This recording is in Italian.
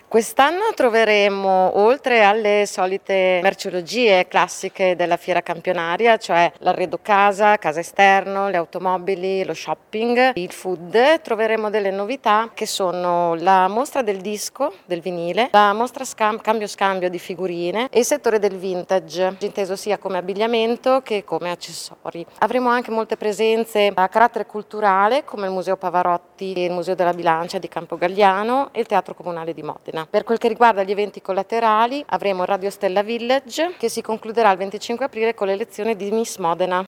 Quest'anno troveremo, oltre alle solite merceologie classiche della fiera campionaria, cioè l'arredo casa esterno, le automobili, lo shopping, il food, troveremo delle novità che sono la mostra del disco, del vinile, la mostra cambio-scambio di figurine e il settore del vintage, inteso sia come abbigliamento che come accessori. Avremo anche molte presenze a carattere culturale come il Museo Pavarotti, il Museo della Bilancia di Campogalliano e il Teatro Comunale di Modena. Per quel che riguarda gli eventi collaterali, avremo il Radio Stella Village che si concluderà il 25 aprile con l'elezione di Miss Modena.